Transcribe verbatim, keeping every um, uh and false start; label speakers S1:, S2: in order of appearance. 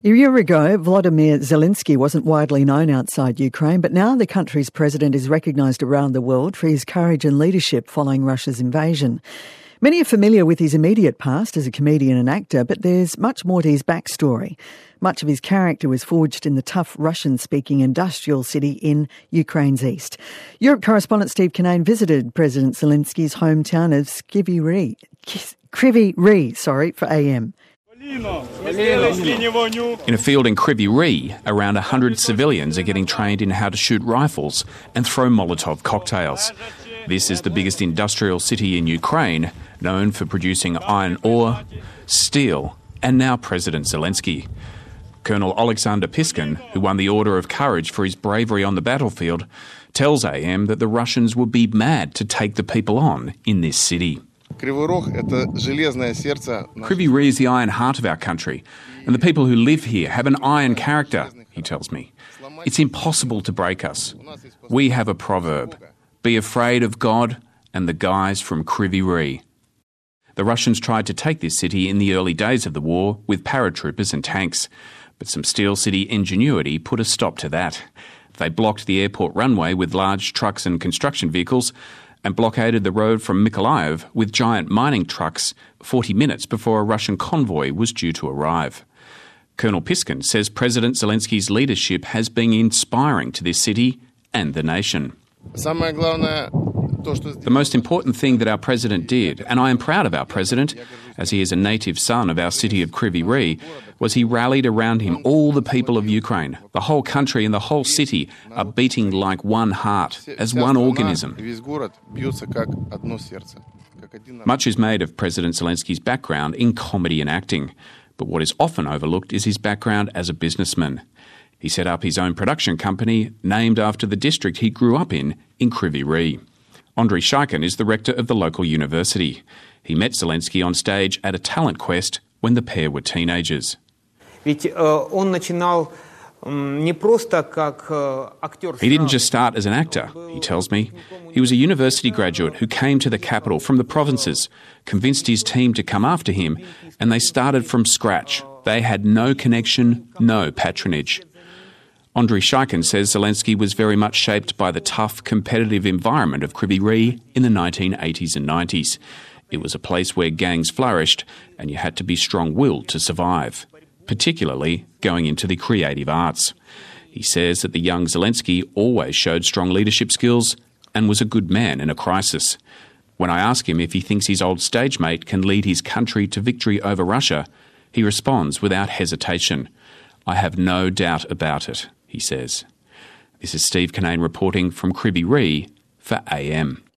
S1: A year ago, Volodymyr Zelensky wasn't widely known outside Ukraine, but now the country's president is recognised around the world for his courage and leadership following Russia's invasion. Many are familiar with his immediate past as a comedian and actor, but there's much more to his backstory. Much of his character was forged in the tough Russian-speaking industrial city in Ukraine's east. Europe correspondent Steve Kinane visited President Zelensky's hometown of Kryvyi Rih, Kryvyi Rih, sorry, for A M.
S2: In a field in Kryvyi Rih, around one hundred civilians are getting trained in how to shoot rifles and throw Molotov cocktails. This is the biggest industrial city in Ukraine, known for producing iron ore, steel, and now President Zelensky. Colonel Alexander Piskin, who won the Order of Courage for his bravery on the battlefield, tells A M that the Russians would be mad to take the people on in this city. Kryvyi Rih is the iron heart of our country, and the people who live here have an iron character, he tells me. It's impossible to break us. We have a proverb, be afraid of God and the guys from Kryvyi Rih. The Russians tried to take this city in the early days of the war with paratroopers and tanks, but some Steel City ingenuity put a stop to that. They blocked the airport runway with large trucks and construction vehicles and blockaded the road from Mykolaiv with giant mining trucks forty minutes before a Russian convoy was due to arrive. Colonel Piskin says President Zelensky's leadership has been inspiring to this city and the nation. The most important thing that our president did, and I am proud of our president, as he is a native son of our city of Kryvyi Rih, was he rallied around him all the people of Ukraine. The whole country and the whole city are beating like one heart, as one organism. Much is made of President Zelensky's background in comedy and acting, but what is often overlooked is his background as a businessman. He set up his own production company named after the district he grew up in, in Kryvyi Rih. Andriy Shaikin is the rector of the local university. He met Zelensky on stage at a talent quest when the pair were teenagers. He didn't just start as an actor, he tells me. He was a university graduate who came to the capital from the provinces, convinced his team to come after him, and they started from scratch. They had no connection, no patronage. Andriy Shaikin says Zelensky was very much shaped by the tough, competitive environment of Kryvyi Rih in the nineteen eighties and nineties. It was a place where gangs flourished and you had to be strong-willed to survive, particularly going into the creative arts. He says that the young Zelensky always showed strong leadership skills and was a good man in a crisis. When I ask him if he thinks his old stage mate can lead his country to victory over Russia, he responds without hesitation, "I have no doubt about it," he says. This is Steve Kinane reporting from Kryvyi Rih for A M.